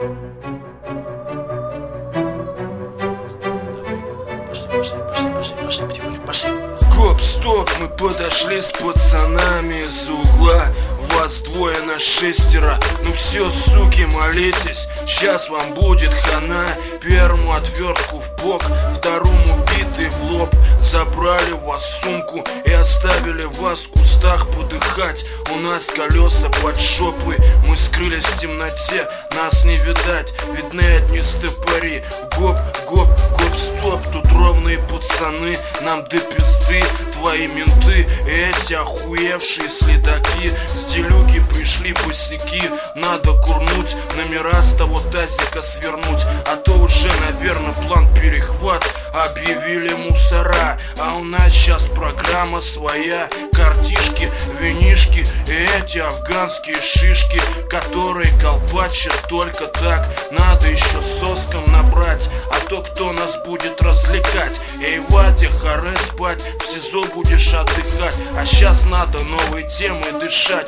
Пошли потихонечку, пошли. Гоп-стоп, мы подошли с пацанами из-за угла. Вас двое на шестеро. Ну все, суки, молитесь, сейчас вам будет хана. Первому отвертку в бок, второму биты в лоб. Забрали у вас сумку и оставили вас в кустах подыхать. У нас колеса под жопой, мы скрылись в темноте. Нас не видать, видны одни стопори. Гоп, гоп, гоп-стоп, тут ровные пацаны. Нам до пизды твои менты и эти охуевшие следаки. С делюги пришли босяки, надо курнуть, номера с того тазика свернуть. А то уже, наверное, план перехват объявили мусора. А у нас сейчас программа своя. Картишки, винишки и эти афганские шишки, которые колпачат только так. Надо еще соском набрать, а то кто нас будет развлекать? Эй, Вадя, харе спать, в СИЗО будешь отдыхать. А сейчас надо новые темы дышать.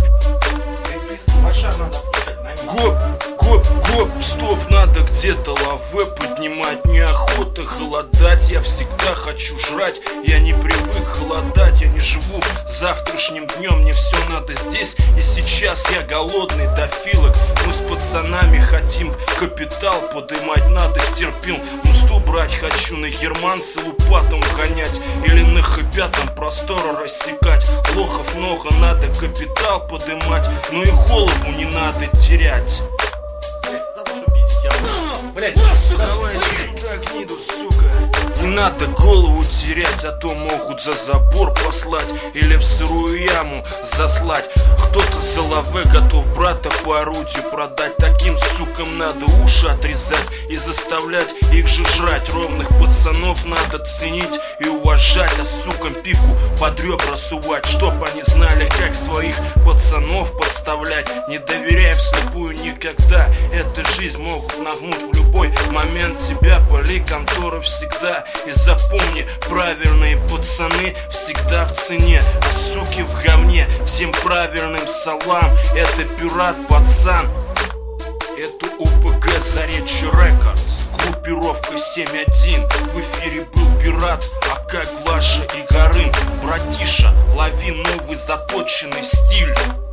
Гоп, гоп, гоп, стоп, надо где-то лаве поднимать. Неохота голодать, я всегда хочу жрать. Я не привык голодать, я не живу завтрашним днем. Мне все надо здесь и сейчас, я голодный до филок. Мы с пацанами хотим капитал подымать, надо стерпим. Мусту брать хочу, на германца лупатом гонять или на Х5 простора рассекать. Лохов много, надо капитал подымать, ну и голову не надо терять. Блять, давай сюда, гниду, сука. Не надо голову терять, а то могут за забор послать или в сырую яму заслать. Кто-то за лаве готов брата по орудию продать. Таким сукам надо уши отрезать и заставлять их же жрать. Ровных пацанов надо ценить и уважать, а сукам пику под ребра сувать, чтоб они знали, как своих пацанов подставлять. Не доверяй вслепую никогда, эта жизнь могут нагнуть в любой момент тебя. Поли конторы всегда. И запомни, правильные пацаны всегда в цене, а суки в говне. Всем правильным салам, это пират пацан. Это ОПГ Заречье Рекордс, группировка 7-1. В эфире был пират, АК Глаша и Горын. Братиша, лови новый заточенный стиль.